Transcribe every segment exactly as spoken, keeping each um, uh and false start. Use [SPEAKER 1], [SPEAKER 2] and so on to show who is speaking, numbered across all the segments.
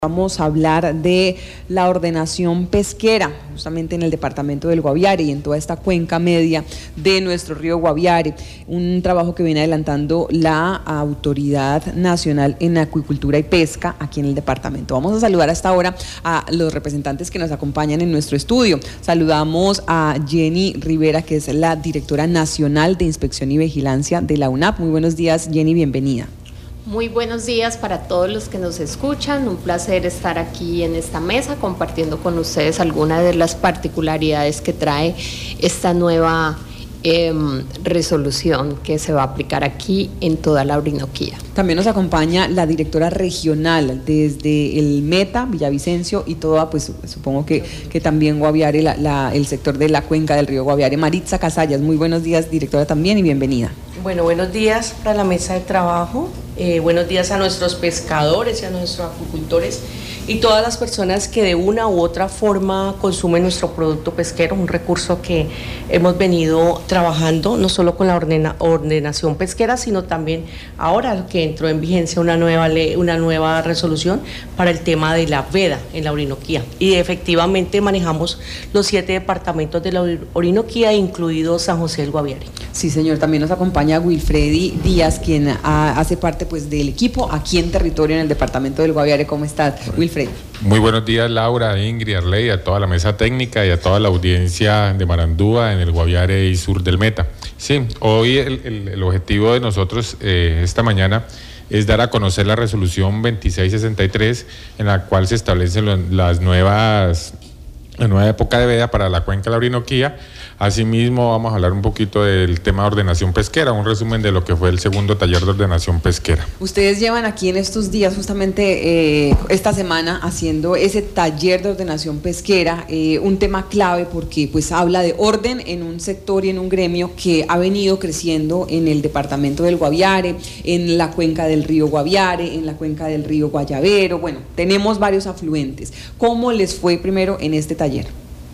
[SPEAKER 1] Vamos a hablar de la ordenación pesquera, justamente en el departamento del Guaviare y en toda esta cuenca media de nuestro río Guaviare, un trabajo que viene adelantando la Autoridad Nacional en Acuicultura y Pesca aquí en el departamento. Vamos a saludar hasta ahora a los representantes que nos acompañan en nuestro estudio. Saludamos a Jenny Rivera, que es la Directora Nacional de Inspección y Vigilancia de la UNAP. Muy buenos días, Jenny, bienvenida.
[SPEAKER 2] Muy buenos días para todos los que nos escuchan, un placer estar aquí en esta mesa compartiendo con ustedes algunas de las particularidades que trae esta nueva eh, resolución que se va a aplicar aquí en toda la Orinoquía.
[SPEAKER 1] También nos acompaña la directora regional desde el Meta, Villavicencio y toda, pues supongo que, que también Guaviare, la, la, el sector de la cuenca del río Guaviare, Maritza Casallas. Muy buenos días, directora, también, y bienvenida.
[SPEAKER 3] Bueno, buenos días para la mesa de trabajo, eh, buenos días a nuestros pescadores y a nuestros acuicultores y todas las personas que de una u otra forma consumen nuestro producto pesquero, un recurso que hemos venido trabajando no solo con la ordena, ordenación pesquera, sino también ahora que entró en vigencia una nueva ley, una nueva resolución para el tema de la veda en la Orinoquía. Y efectivamente manejamos los siete departamentos de la Orinoquía, incluido San José del Guaviare.
[SPEAKER 1] Sí, señor, también nos acompaña Wilfredi Díaz, quien a, hace parte pues del equipo aquí en territorio en el departamento del Guaviare. ¿Cómo estás, Wilfredi?
[SPEAKER 4] Muy buenos días, Laura, Ingrid, Arley, a toda la mesa técnica y a toda la audiencia de Marandúa en el Guaviare y sur del Meta. Sí, hoy el, el, el objetivo de nosotros eh, esta mañana es dar a conocer la resolución veintiséis sesenta y tres, en la cual se establecen lo, las nuevas, la nueva época de veda para la cuenca de la Orinoquía. Asimismo, vamos a hablar un poquito del tema de ordenación pesquera, un resumen de lo que fue el segundo taller de ordenación pesquera.
[SPEAKER 1] Ustedes llevan aquí en estos días, justamente eh, esta semana, haciendo ese taller de ordenación pesquera, eh, un tema clave porque pues habla de orden en un sector y en un gremio que ha venido creciendo en el departamento del Guaviare, en la cuenca del río Guaviare, en la cuenca del río Guayabero. Bueno, tenemos varios afluentes. ¿Cómo les fue primero en este taller?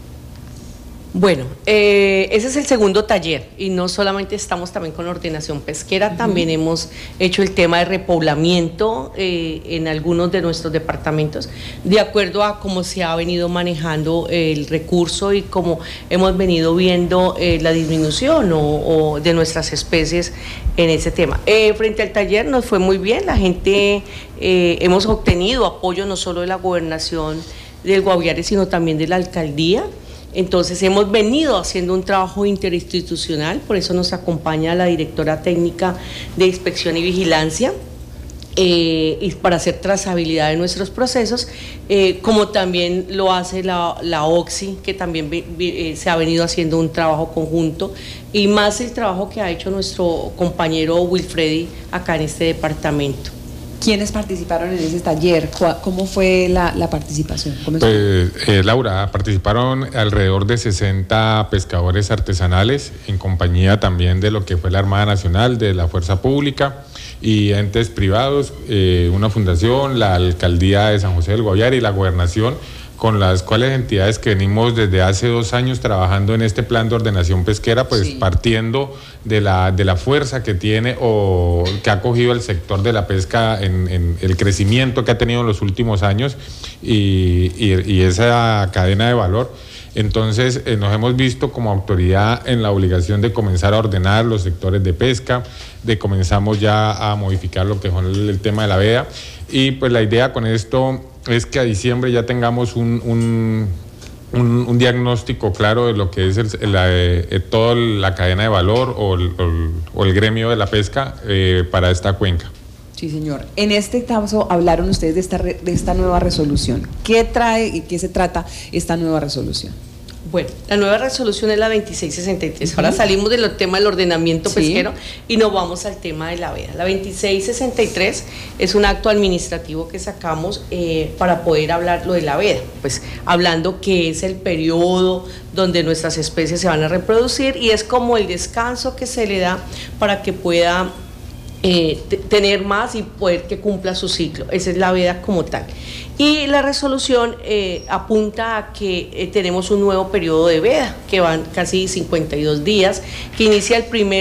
[SPEAKER 3] Bueno, eh, ese es el segundo taller y no solamente estamos también con ordenación pesquera, uh-huh. También hemos hecho el tema de repoblamiento eh, en algunos de nuestros departamentos, de acuerdo a cómo se ha venido manejando el recurso y cómo hemos venido viendo eh, la disminución o, o de nuestras especies en ese tema. Eh, frente al taller nos fue muy bien, la gente, eh, hemos obtenido apoyo no solo de la gobernación del Guaviare, sino también de la alcaldía. Entonces hemos venido haciendo un trabajo interinstitucional, por eso nos acompaña la directora técnica de Inspección y Vigilancia, eh, y para hacer trazabilidad de nuestros procesos, eh, como también lo hace la, la OXI, que también eh, se ha venido haciendo un trabajo conjunto, y más el trabajo que ha hecho nuestro compañero Wilfredi acá en este departamento.
[SPEAKER 1] ¿Quiénes participaron en ese taller? ¿Cómo fue la, la participación?
[SPEAKER 4] Pues, eh, Laura, participaron alrededor de sesenta pescadores artesanales en compañía también de lo que fue la Armada Nacional, de la Fuerza Pública y entes privados, eh, una fundación, la Alcaldía de San José del Guaviare y la Gobernación, con las cuales entidades que venimos desde hace dos años trabajando en este plan de ordenación pesquera, pues sí, partiendo de la, de la fuerza que tiene o que ha cogido el sector de la pesca en, en el crecimiento que ha tenido en los últimos años y, y, y esa cadena de valor. Entonces eh, nos hemos visto como autoridad en la obligación de comenzar a ordenar los sectores de pesca, de comenzamos ya a modificar lo que es el, el tema de la veda, y pues la idea con esto es que a diciembre ya tengamos un, un, un, un diagnóstico claro de lo que es el, la, eh, toda la cadena de valor o el, o el, o el gremio de la pesca eh, para esta cuenca.
[SPEAKER 1] Sí, señor. En este caso hablaron ustedes de esta, de esta nueva resolución. ¿Qué trae y qué se trata esta nueva resolución?
[SPEAKER 3] Bueno, la nueva resolución es la veintiséis sesenta y tres. Uh-huh. Ahora salimos del tema del ordenamiento, sí, pesquero y nos vamos al tema de la veda. La veintiséis sesenta y tres es un acto administrativo que sacamos eh, para poder hablar lo de la veda, pues hablando que es el periodo donde nuestras especies se van a reproducir y es como el descanso que se le da para que pueda Eh, tener más y poder que cumpla su ciclo. Esa es la veda como tal. Y la resolución eh, apunta a que eh, tenemos un nuevo periodo de veda, que van casi cincuenta y dos días, que inicia el primer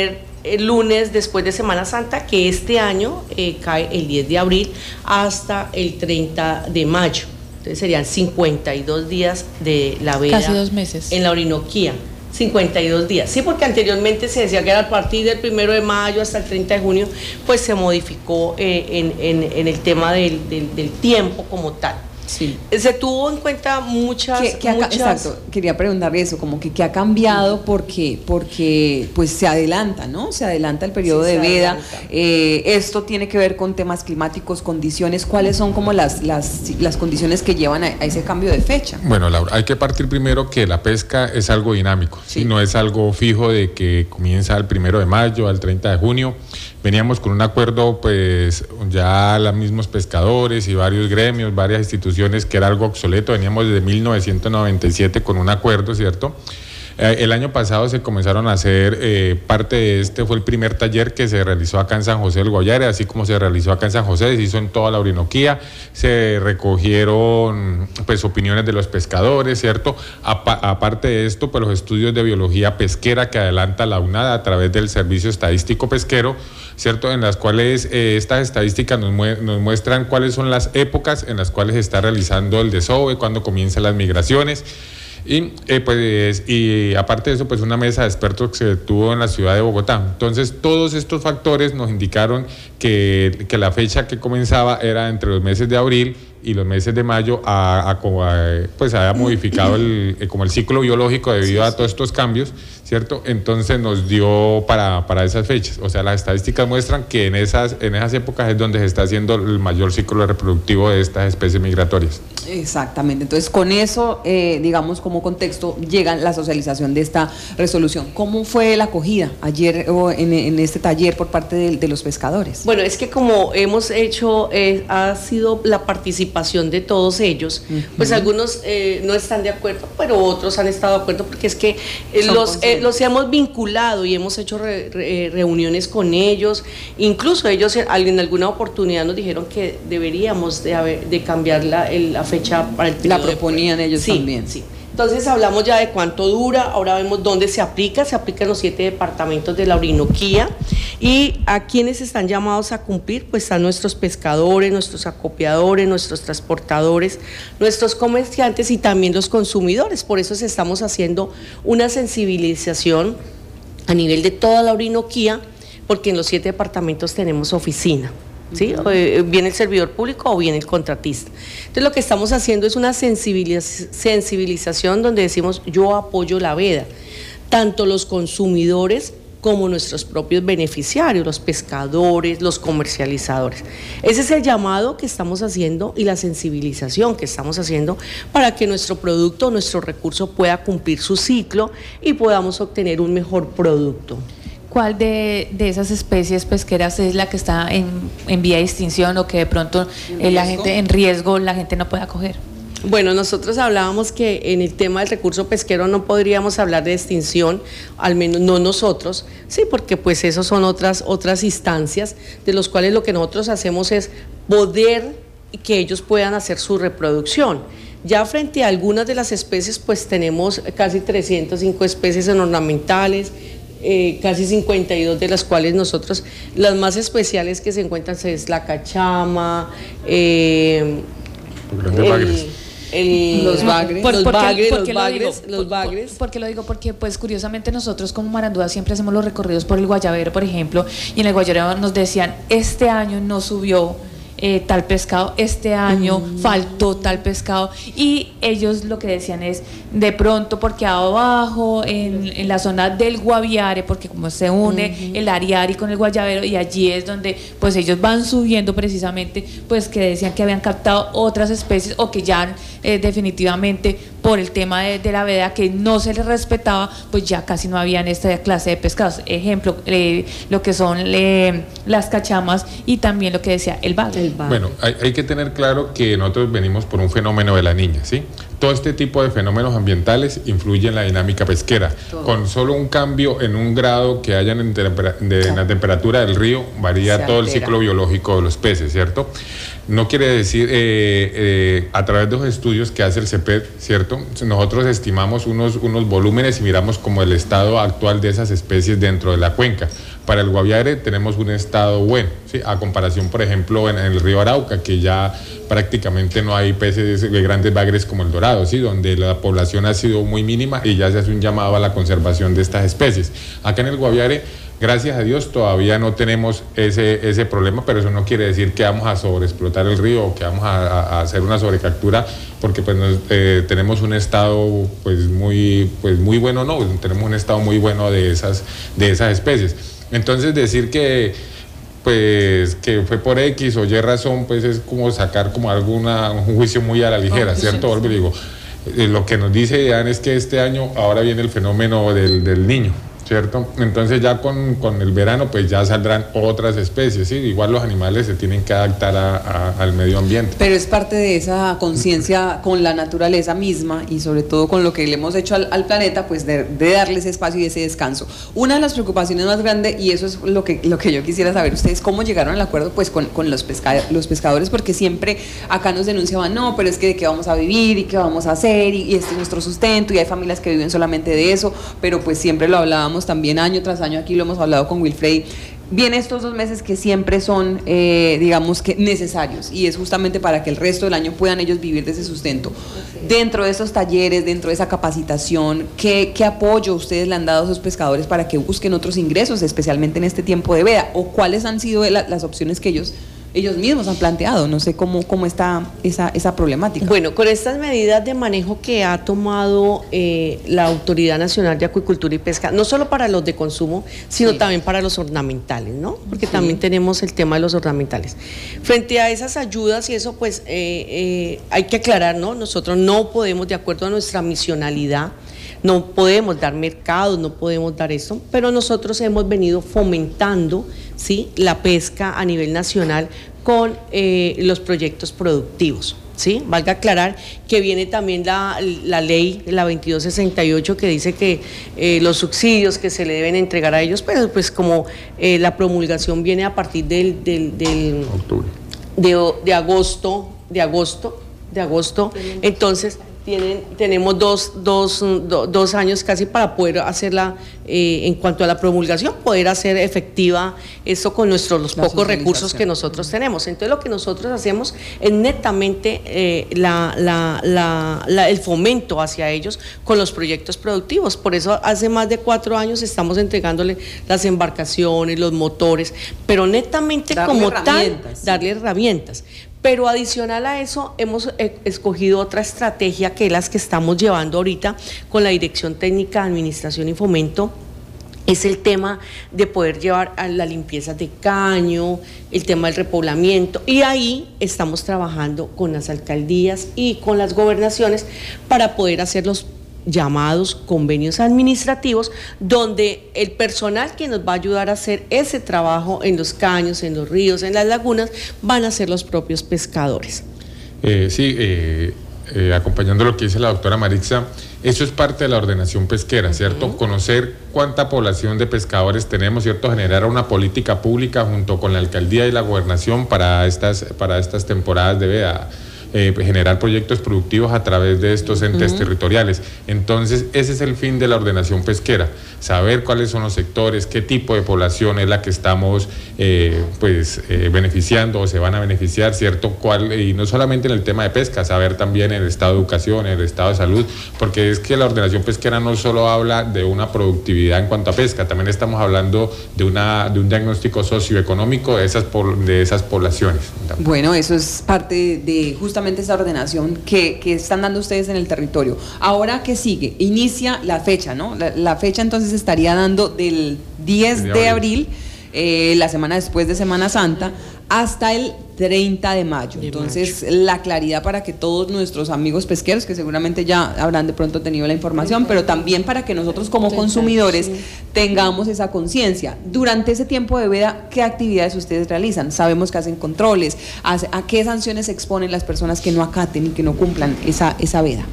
[SPEAKER 3] el lunes después de Semana Santa, que este año eh, cae el diez de abril hasta el treinta de mayo. Entonces serían cincuenta y dos días de la veda.
[SPEAKER 5] Casi dos meses.
[SPEAKER 3] En la Orinoquía. cincuenta y dos días. Sí, porque anteriormente se decía que era a partir del primero de mayo hasta el treinta de junio, pues se modificó eh, en, en, en el tema del, del, del tiempo como tal.
[SPEAKER 1] Sí.
[SPEAKER 3] Se tuvo en cuenta muchas...
[SPEAKER 1] ¿Qué, qué ha,
[SPEAKER 3] muchas...
[SPEAKER 1] Exacto, quería preguntarle eso, como que qué ha cambiado porque, porque pues se adelanta, ¿no? Se adelanta el periodo sí, de veda, eh, esto tiene que ver con temas climáticos, condiciones, ¿cuáles son como las, las, las condiciones que llevan a, a ese cambio de fecha?
[SPEAKER 4] Bueno, Laura, hay que partir primero que la pesca es algo dinámico, sí. ¿sí? No es algo fijo de que comienza el primero de mayo al treinta de junio. Veníamos con un acuerdo, pues ya los mismos pescadores y varios gremios, varias instituciones, que era algo obsoleto. Veníamos desde mil novecientos noventa y siete con un acuerdo, ¿cierto? Eh, el año pasado se comenzaron a hacer, eh, parte de este fue el primer taller que se realizó acá en San José del Guaviare, así como se realizó acá en San José, se hizo en toda la Orinoquía, se recogieron pues opiniones de los pescadores, ¿cierto? Apa aparte de esto, pues los estudios de biología pesquera que adelanta la UNAD a través del Servicio Estadístico Pesquero, ¿cierto? En las cuales eh, estas estadísticas nos, mu nos muestran cuáles son las épocas en las cuales se está realizando el desove, cuándo comienzan las migraciones. Y, eh, pues, y aparte de eso, pues una mesa de expertos que se tuvo en la ciudad de Bogotá. Entonces, todos estos factores nos indicaron que, que la fecha que comenzaba era entre los meses de abril y los meses de mayo, a, a, a, pues había modificado el, como el ciclo biológico debido a todos estos cambios, ¿cierto? Entonces nos dio para, para esas fechas. O sea, las estadísticas muestran que en esas, en esas épocas es donde se está haciendo el mayor ciclo reproductivo de estas especies migratorias.
[SPEAKER 1] Exactamente. Entonces, con eso, eh, digamos, como contexto, llega la socialización de esta resolución. ¿Cómo fue la acogida ayer o en, en este taller por parte de, de los pescadores?
[SPEAKER 3] Bueno, es que como hemos hecho, eh, ha sido la participación de todos ellos, uh-huh. pues algunos eh, no están de acuerdo, pero otros han estado de acuerdo, porque es que eh, los, eh, los hemos vinculado y hemos hecho re, re, reuniones con ellos. Incluso ellos en alguna oportunidad nos dijeron que deberíamos de, haber, de cambiar la, el, la fecha para el
[SPEAKER 1] La proponían
[SPEAKER 3] de...
[SPEAKER 1] ellos
[SPEAKER 3] sí,
[SPEAKER 1] también.
[SPEAKER 3] Sí. Entonces hablamos ya de cuánto dura, ahora vemos dónde se aplica, se aplica en los siete departamentos de la Orinoquía, y a quienes están llamados a cumplir, pues están nuestros pescadores, nuestros acopiadores, nuestros transportadores, nuestros comerciantes y también los consumidores. Por eso estamos haciendo una sensibilización a nivel de toda la Orinoquía, porque en los siete departamentos tenemos oficina. ¿Sí? Uh-huh. Viene el servidor público o viene el contratista. Entonces lo que estamos haciendo es una sensibiliz- sensibilización donde decimos yo apoyo la veda, tanto los consumidores como nuestros propios beneficiarios, los pescadores, los comercializadores. Ese es el llamado que estamos haciendo y la sensibilización que estamos haciendo para que nuestro producto, nuestro recurso pueda cumplir su ciclo y podamos obtener un mejor producto.
[SPEAKER 5] ¿Cuál de, de esas especies pesqueras es la que está en, en vía de extinción o que de pronto eh, la gente en riesgo, la gente no puede acoger?
[SPEAKER 3] Bueno, nosotros hablábamos que en el tema del recurso pesquero no podríamos hablar de extinción, al menos no nosotros, sí, porque pues esos son otras, otras instancias de los cuales lo que nosotros hacemos es poder que ellos puedan hacer su reproducción. Ya frente a algunas de las especies, pues tenemos casi trescientas cinco especies en ornamentales, Eh, casi cincuenta y dos de las cuales nosotros, las más especiales que se encuentran es la cachama, eh,
[SPEAKER 1] el, el, los bagres,
[SPEAKER 5] por,
[SPEAKER 3] los
[SPEAKER 5] porque,
[SPEAKER 3] bagres,
[SPEAKER 5] porque
[SPEAKER 3] los bagres,
[SPEAKER 5] digo,
[SPEAKER 3] los bagres.
[SPEAKER 5] Por, porque lo digo porque pues curiosamente nosotros como Marandúa siempre hacemos los recorridos por el Guayabero, por ejemplo, y en el Guayabero nos decían, este año no subió Eh, tal pescado, este año mm. faltó tal pescado, y ellos lo que decían es de pronto porque abajo en, en la zona del Guaviare, porque como se une mm-hmm. el Ariari con el Guayabero, y allí es donde pues ellos van subiendo precisamente, pues que decían que habían captado otras especies o que ya eh, definitivamente por el tema de, de la veda que no se les respetaba, pues ya casi no habían esta clase de pescados. Ejemplo, eh, lo que son eh, las cachamas y también lo que decía el bagre.
[SPEAKER 4] Bueno, hay, hay que tener claro que nosotros venimos por un fenómeno de la niña, ¿sí? Todo este tipo de fenómenos ambientales influyen en la dinámica pesquera. Todo. Con solo un cambio en un grado que haya en, de, en la temperatura del río, varía Se todo altera. el ciclo biológico de los peces, ¿cierto? No quiere decir, eh, eh, a través de los estudios que hace el CEPED, ¿cierto? Nosotros estimamos unos, unos volúmenes y miramos como el estado actual de esas especies dentro de la cuenca. Para el Guaviare tenemos un estado bueno, ¿sí? A comparación, por ejemplo, en, en el río Arauca, que ya prácticamente no hay peces de grandes bagres como el dorado, ¿sí? Donde la población ha sido muy mínima y ya se hace un llamado a la conservación de estas especies. Acá en el Guaviare, gracias a Dios, todavía no tenemos ese, ese problema, pero eso no quiere decir que vamos a sobreexplotar el río o que vamos a, a hacer una sobrecaptura, porque pues nos, eh, tenemos un estado pues muy, pues muy bueno, no, tenemos un estado muy bueno de esas, de esas especies. Entonces decir que pues que fue por X o Y razón, pues es como sacar como alguna, un juicio muy a la ligera, oh, ¿cierto? Sí, sí. Digo, eh, lo que nos dice Ian es que este año ahora viene el fenómeno del, del niño, ¿cierto? Entonces ya con, con el verano pues ya saldrán otras especies, ¿sí? Igual los animales se tienen que adaptar a, a, al medio ambiente.
[SPEAKER 1] Pero es parte de esa conciencia con la naturaleza misma y sobre todo con lo que le hemos hecho al, al planeta, pues de, de darle ese espacio y ese descanso. Una de las preocupaciones más grandes, y eso es lo que, lo que yo quisiera saber, ustedes cómo llegaron al acuerdo pues con, con los, pesca, los pescadores, porque siempre acá nos denunciaban, no, pero es que de qué vamos a vivir y qué vamos a hacer y, y este es nuestro sustento y hay familias que viven solamente de eso, pero pues siempre lo hablábamos también año tras año, aquí lo hemos hablado con Wilfredi. Vienen estos dos meses que siempre son, eh, digamos que necesarios, y es justamente para que el resto del año puedan ellos vivir de ese sustento. Dentro de esos talleres, dentro de esa capacitación, ¿qué, qué apoyo ustedes le han dado a esos pescadores para que busquen otros ingresos, especialmente en este tiempo de veda? ¿O cuáles han sido la, las opciones que ellos ellos mismos han planteado? No sé cómo, cómo está esa, esa problemática.
[SPEAKER 3] Bueno, con estas medidas de manejo que ha tomado eh, la Autoridad Nacional de Acuicultura y Pesca, no solo para los de consumo, sino sí. también para los ornamentales, ¿no? Porque sí. también tenemos el tema de los ornamentales. Frente a esas ayudas y eso, pues eh, eh, hay que aclarar, ¿no? Nosotros no podemos, de acuerdo a nuestra misionalidad, no podemos dar mercados, no podemos dar esto, pero nosotros hemos venido fomentando, ¿sí?, la pesca a nivel nacional con eh, los proyectos productivos, ¿sí? Valga aclarar que viene también la, la ley, la veintidós sesenta y ocho, que dice que eh, los subsidios que se le deben entregar a ellos, pero pues como eh, la promulgación viene a partir del, del, del octubre, de, de agosto, de agosto, de agosto, entonces Tienen, tenemos dos, dos, do, dos años casi para poder hacerla, eh, en cuanto a la promulgación, poder hacer efectiva esto con nuestros los pocos recursos que nosotros tenemos. Entonces lo que nosotros hacemos es netamente eh, la, la, la, la, el fomento hacia ellos con los proyectos productivos. Por eso hace más de cuatro años estamos entregándole las embarcaciones, los motores, pero netamente darle como tal, darle herramientas. Pero adicional a eso, hemos eh, escogido otra estrategia que es las que estamos llevando ahorita con la Dirección Técnica de Administración y Fomento, es el tema de poder llevar a la limpieza de caño, el tema del repoblamiento, y ahí estamos trabajando con las alcaldías y con las gobernaciones para poder hacer los llamados convenios administrativos, donde el personal que nos va a ayudar a hacer ese trabajo en los caños, en los ríos, en las lagunas, van a ser los propios pescadores.
[SPEAKER 4] Eh, sí, eh, eh, acompañando lo que dice la doctora Marixa, eso es parte de la ordenación pesquera, ¿cierto? Uh-huh. Conocer cuánta población de pescadores tenemos, ¿cierto? Generar una política pública junto con la alcaldía y la gobernación para estas, para estas temporadas de veda. Eh, generar proyectos productivos a través de estos entes uh-huh. territoriales. Entonces, ese es el fin de la ordenación pesquera, saber cuáles son los sectores, qué tipo de población es la que estamos eh, pues eh, beneficiando o se van a beneficiar, ¿cierto? Cuál, y no solamente en el tema de pesca, saber también en el estado de educación, en el estado de salud, porque es que la ordenación pesquera no solo habla de una productividad en cuanto a pesca, también estamos hablando de, una, de un diagnóstico socioeconómico de esas, de esas poblaciones.
[SPEAKER 1] Bueno, eso es parte de justamente esa ordenación que, que están dando ustedes en el territorio. Ahora, ¿qué sigue? Inicia la fecha, ¿no? La, la fecha entonces estaría dando del diez de abril, eh, la semana después de Semana Santa, hasta el treinta de mayo. Entonces, la claridad para que todos nuestros amigos pesqueros, que seguramente ya habrán de pronto tenido la información, pero también para que nosotros como consumidores tengamos esa conciencia. Durante ese tiempo de veda, ¿qué actividades ustedes realizan? Sabemos que hacen controles, ¿a qué sanciones se exponen las personas que no acaten y que no cumplan esa, esa veda?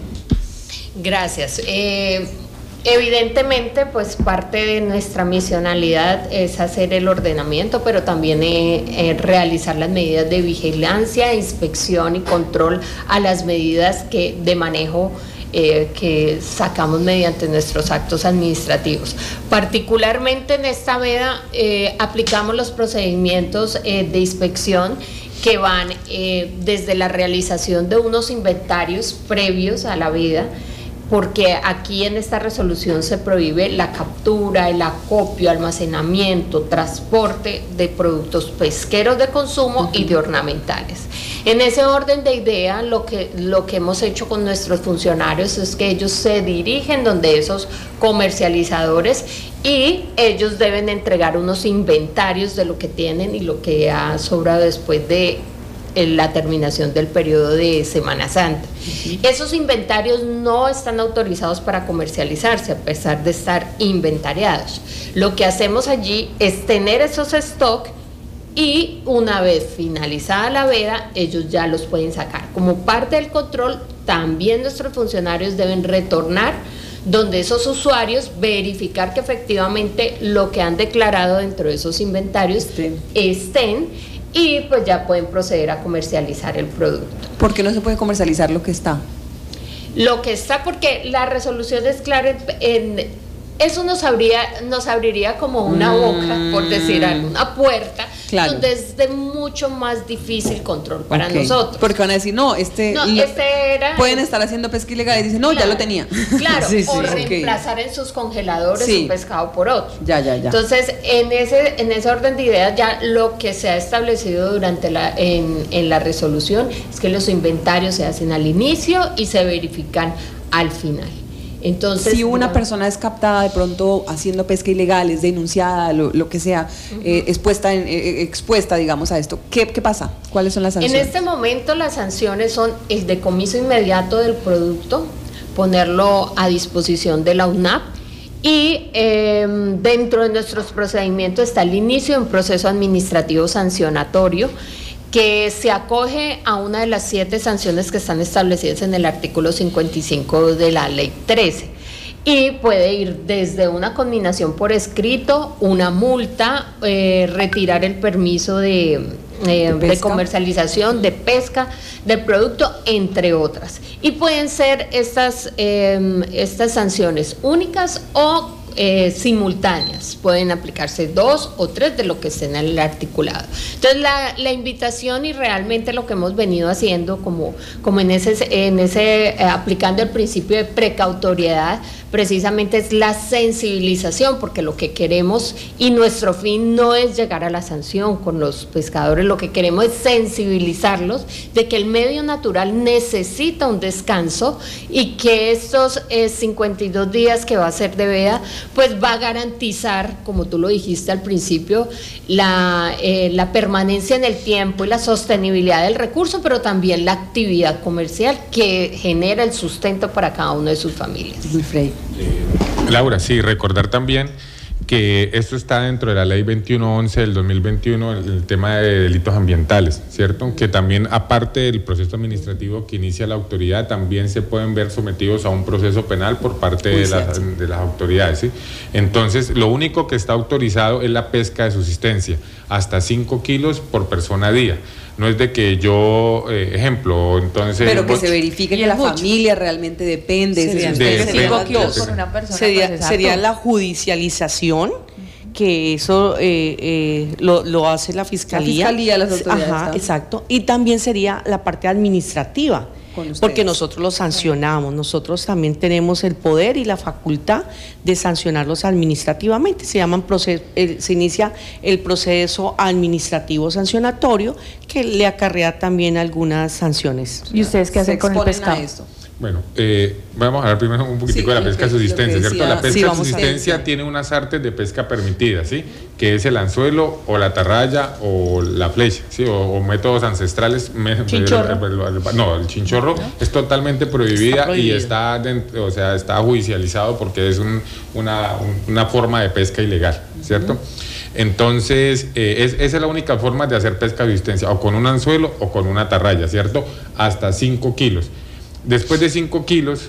[SPEAKER 2] Gracias. Eh, Evidentemente, pues parte de nuestra misionalidad es hacer el ordenamiento, pero también eh, eh, realizar las medidas de vigilancia, inspección y control a las medidas que de manejo eh, que sacamos mediante nuestros actos administrativos. Particularmente en esta veda eh, aplicamos los procedimientos eh, de inspección que van eh, desde la realización de unos inventarios previos a la veda, porque aquí en esta resolución se prohíbe la captura, el acopio, almacenamiento, transporte de productos pesqueros de consumo uh-huh. y de ornamentales. En ese orden de idea, lo que, lo que hemos hecho con nuestros funcionarios es que ellos se dirigen donde esos comercializadores y ellos deben entregar unos inventarios de lo que tienen y lo que ha sobrado después de la terminación del periodo de Semana Santa. Uh-huh. Esos inventarios no están autorizados para comercializarse a pesar de estar inventariados. Lo que hacemos allí es tener esos stock y una vez finalizada la veda ellos ya los pueden sacar. Como parte del control, también nuestros funcionarios deben retornar donde esos usuarios verificar que efectivamente lo que han declarado dentro de esos inventarios sí. estén, y pues ya pueden proceder a comercializar el producto.
[SPEAKER 1] ¿Por qué no se puede comercializar lo que está?
[SPEAKER 2] Lo que está, porque la resolución es clara en, en eso nos, abría, nos abriría como una boca, mm. por decir algo, una puerta, claro. donde es de mucho más difícil control para okay. nosotros.
[SPEAKER 1] Porque van a decir, no, este,
[SPEAKER 2] no, este era...
[SPEAKER 1] Pueden estar haciendo pesca ilegal y dicen, no, claro, ya lo tenía.
[SPEAKER 2] Claro, sí, sí, o reemplazar okay. en sus congeladores sí. un pescado por otro.
[SPEAKER 1] Ya, ya, ya.
[SPEAKER 2] Entonces, en ese, en ese orden de ideas, ya lo que se ha establecido durante la, en, en la resolución es que los inventarios se hacen al inicio y se verifican al final. Entonces,
[SPEAKER 1] si una digamos, persona es captada de pronto haciendo pesca ilegal, es denunciada, lo, lo que sea, uh-huh. eh, expuesta, en, eh, expuesta, digamos, a esto, ¿qué, ¿qué pasa? ¿Cuáles son las sanciones?
[SPEAKER 2] En este momento las sanciones son el decomiso inmediato del producto, ponerlo a disposición de la U N A P y eh, dentro de nuestros procedimientos está el inicio de un proceso administrativo sancionatorio que se acoge a una de las siete sanciones que están establecidas en el artículo cincuenta y cinco de la ley trece y puede ir desde una conminación por escrito, una multa, eh, retirar el permiso de, eh, ¿De, de comercialización, de pesca del producto, entre otras. Y pueden ser estas, eh, estas sanciones únicas o Eh, simultáneas, pueden aplicarse dos o tres de lo que esté en el articulado. Entonces la, la invitación y realmente lo que hemos venido haciendo como, como en ese, en ese eh, aplicando el principio de precautoriedad, precisamente es la sensibilización, porque lo que queremos y nuestro fin no es llegar a la sanción con los pescadores, lo que queremos es sensibilizarlos de que el medio natural necesita un descanso y que estos eh, cincuenta y dos días que va a ser de veda pues va a garantizar, como tú lo dijiste al principio, la, eh, la permanencia en el tiempo y la sostenibilidad del recurso, pero también la actividad comercial que genera el sustento para cada una de sus familias.
[SPEAKER 4] Eh, Laura, sí, recordar también que esto está dentro de la ley veintiuno once del dos mil veintiuno, el, el tema de delitos ambientales, ¿cierto? Que también, aparte del proceso administrativo que inicia la autoridad, también se pueden ver sometidos a un proceso penal por parte de las, de las autoridades, ¿sí? Entonces, lo único que está autorizado es la pesca de subsistencia, hasta cinco kilos por persona a día. No es de que yo, eh, ejemplo, entonces...
[SPEAKER 1] Pero que se verifique que la mucho. familia realmente depende.
[SPEAKER 3] Sería,
[SPEAKER 1] de,
[SPEAKER 3] de,
[SPEAKER 1] de,
[SPEAKER 3] por una persona, sería, pues, sería la judicialización, que eso eh, eh, lo, lo hace la fiscalía.
[SPEAKER 1] La fiscalía, las autoridades.
[SPEAKER 3] Ajá, exacto. Y también sería la parte administrativa. Porque nosotros los sancionamos, nosotros también tenemos el poder y la facultad de sancionarlos administrativamente. Se llaman proceso, eh, se inicia el proceso administrativo sancionatorio que le acarrea también algunas sanciones.
[SPEAKER 5] ¿Y ustedes qué hacen con el pescado?
[SPEAKER 4] Bueno, eh, vamos a hablar primero un poquitico sí, de la pesca de subsistencia, ¿cierto? La pesca sí, de subsistencia tiene unas artes de pesca permitidas, ¿sí? Que es el anzuelo o la atarraya o la flecha, ¿sí? O, o métodos ancestrales.
[SPEAKER 5] ¿Chinchorro?
[SPEAKER 4] No, el chinchorro ¿no? es totalmente prohibida está y está, dentro, o sea, está judicializado porque es un, una, una forma de pesca ilegal, ¿cierto? Uh-huh. Entonces, eh, es, esa es la única forma de hacer pesca de subsistencia, o con un anzuelo o con una atarraya, ¿cierto? Hasta cinco kilos. Después de cinco kilos,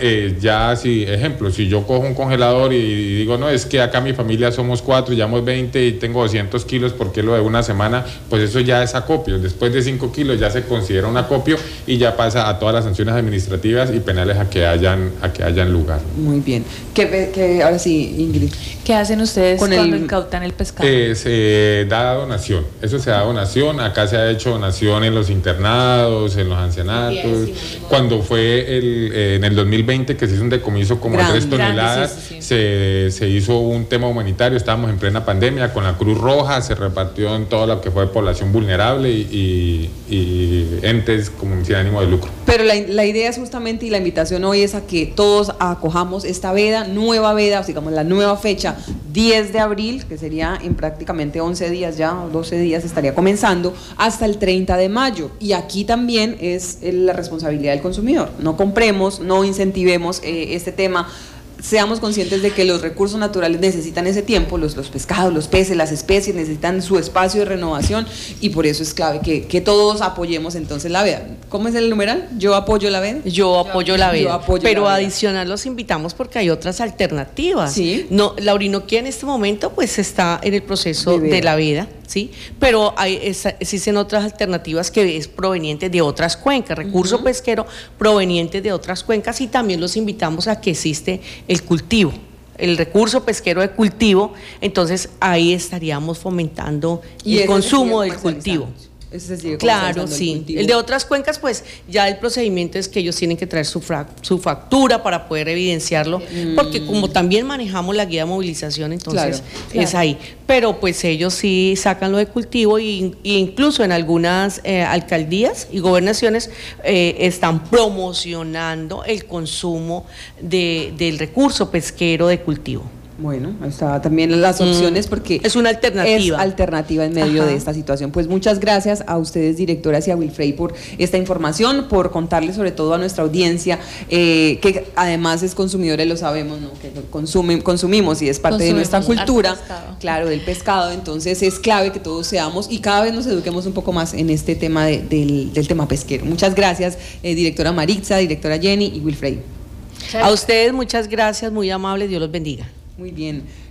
[SPEAKER 4] Eh, ya si, ejemplo, si yo cojo un congelador y, y digo, no, es que acá mi familia somos cuatro, llevamos veinte y tengo doscientos kilos, ¿por qué lo de una semana? Pues eso ya es acopio. Después de cinco kilos ya se considera un acopio y ya pasa a todas las sanciones administrativas y penales a que hayan, a que hayan lugar.
[SPEAKER 1] Muy bien. ¿Qué, qué, ahora sí, Ingrid?
[SPEAKER 5] ¿Qué hacen ustedes
[SPEAKER 1] Con
[SPEAKER 5] cuando
[SPEAKER 1] el-
[SPEAKER 5] incautan el pescado?
[SPEAKER 4] Eh, se da donación, eso se da donación, acá se ha hecho donación en los internados, en los ancianatos, cuando fue el, eh, en el dos mil veinte que se hizo un decomiso como de
[SPEAKER 1] Grande,
[SPEAKER 4] tres toneladas,
[SPEAKER 5] grande, sí, sí, sí.
[SPEAKER 4] Se, se hizo un tema humanitario, estábamos en plena pandemia con la Cruz Roja, se repartió en todo lo que fue población vulnerable y, y, y entes como sin ánimo de lucro.
[SPEAKER 1] Pero la, la idea es justamente, y la invitación hoy es a que todos acojamos esta veda, nueva veda, o digamos la nueva fecha, diez de abril, que sería en prácticamente once días ya, o doce días estaría comenzando, hasta el treinta de mayo. Y aquí también es eh, la responsabilidad del consumidor. No compremos, no incentivemos eh, este tema. Seamos conscientes de que los recursos naturales necesitan ese tiempo, los, los pescados, los peces, las especies necesitan su espacio de renovación y por eso es clave que, que todos apoyemos entonces la veda. ¿Cómo es el numeral? Yo apoyo la veda.
[SPEAKER 3] Yo apoyo la
[SPEAKER 1] Yo
[SPEAKER 3] veda,
[SPEAKER 1] apoyo
[SPEAKER 3] pero
[SPEAKER 1] la veda.
[SPEAKER 3] adicional los invitamos porque hay otras alternativas.
[SPEAKER 1] Sí.
[SPEAKER 3] No, la Orinoquía en este momento pues está en el proceso
[SPEAKER 1] De veda.
[SPEAKER 3] de la veda, ¿sí? Pero hay, es- existen otras alternativas que es proveniente de otras cuencas, recurso
[SPEAKER 1] Ujú.
[SPEAKER 3] pesquero proveniente de otras cuencas y también los invitamos a que existe el cultivo, el recurso pesquero de cultivo, entonces ahí estaríamos fomentando
[SPEAKER 1] Y
[SPEAKER 3] el
[SPEAKER 1] ese
[SPEAKER 3] consumo
[SPEAKER 1] se sigue
[SPEAKER 3] del cultivo.
[SPEAKER 1] comercializando. Ese se sigue
[SPEAKER 3] Claro,
[SPEAKER 1] comercializando,
[SPEAKER 3] sí.
[SPEAKER 1] cultivo.
[SPEAKER 3] El de otras cuencas, pues ya el procedimiento es que ellos tienen que traer su, fra- su factura para poder evidenciarlo, porque como también manejamos la guía de movilización, entonces
[SPEAKER 1] Claro, claro.
[SPEAKER 3] es ahí. Pero pues ellos sí sacan lo de cultivo y, y incluso en algunas eh, alcaldías y gobernaciones eh, están promocionando el consumo de, del recurso pesquero de cultivo.
[SPEAKER 1] Bueno, ahí está también las opciones porque
[SPEAKER 3] Es una alternativa.
[SPEAKER 1] Es alternativa en medio
[SPEAKER 3] Ajá.
[SPEAKER 1] de esta situación. Pues muchas gracias a ustedes, directoras, y a Wilfrey por esta información, por contarle sobre todo a nuestra audiencia, eh, que además es consumidores, lo sabemos, ¿no? Que lo consumen, consumimos y es parte de nuestra
[SPEAKER 5] Consumimos
[SPEAKER 1] cultura,
[SPEAKER 5] harto pescado.
[SPEAKER 1] claro, del pescado. Entonces es clave que todos seamos y cada vez nos eduquemos un poco más en este tema de- del, del tema pesquero. Muchas gracias, eh, directora Maritza, directora Jenny y Wilfrey.
[SPEAKER 3] A ustedes muchas gracias, muy amables, Dios los bendiga.
[SPEAKER 1] Muy bien.